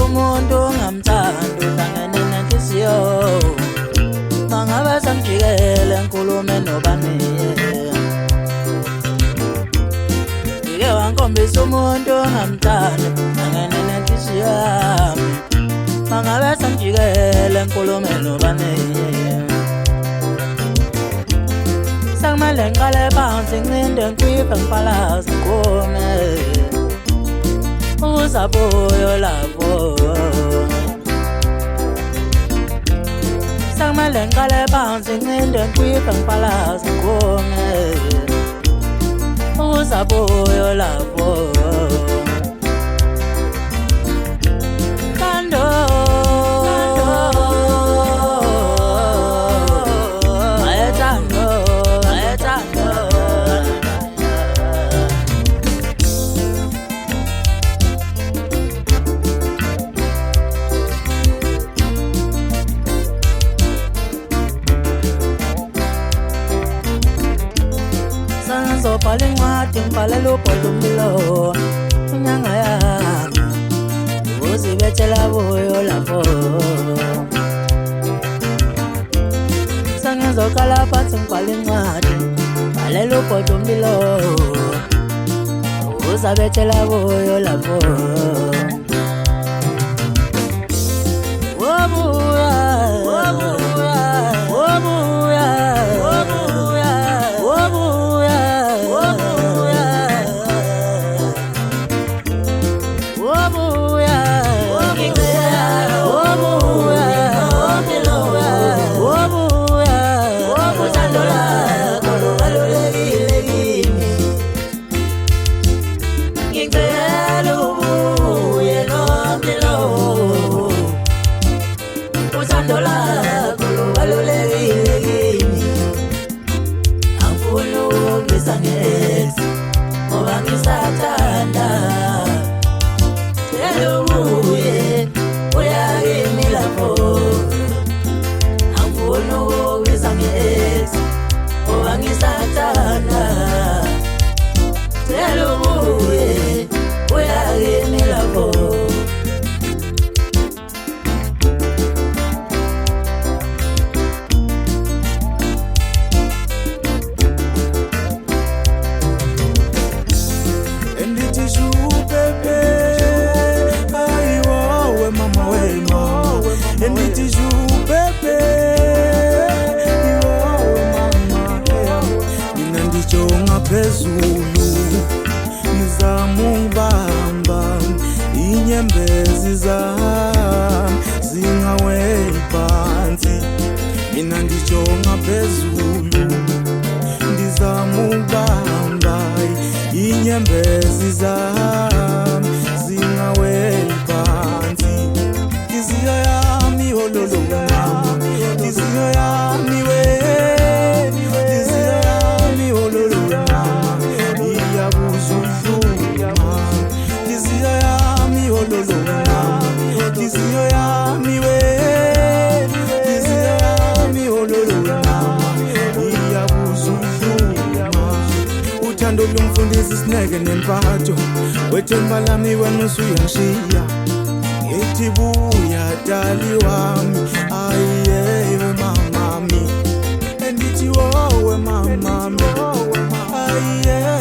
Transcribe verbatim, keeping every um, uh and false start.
umuntu ongamthandi uhlangene nenhliziyo mangabe sangijikele nkulume nobani ngike wankhombisa umuntu ongamthandi uhlangene nenhliziyo yami mangabe sangijikele nkulume nobani Sangmele ngqale phansi ngincinde ngikhiphe ngipalaze ngome uzabuyo lapho Sangmele ngqale phansi ngincinde ngikhiphe ngipalaze ngome uzabuyo lapho Ngizobhala incwadi ngibhalela ubhodumilo inyanga yami uzibethela buyo lapho Sengizokhala phansi ngibhala incwadi ngibhalela ubhodumilo uzabethela buyo lapho Wobuya wobuya wobuya wobuya wobuya Phezulu ngizamubamba inyembezi zami zingaweli phansi mina ndijonga phezulu ngizamubamba inyembezi zami zingaweli phansi iziyo yami ololo mama iziyo yami we Iziyo yami we Iziyo yami ololo iyabuzudluma Uthando lumfundisi isineke nempatho Wethemba lami wena usuyangishiya Ngithi buya dali wami ayiyewe mamami Endithi wowe mamami ayiyewe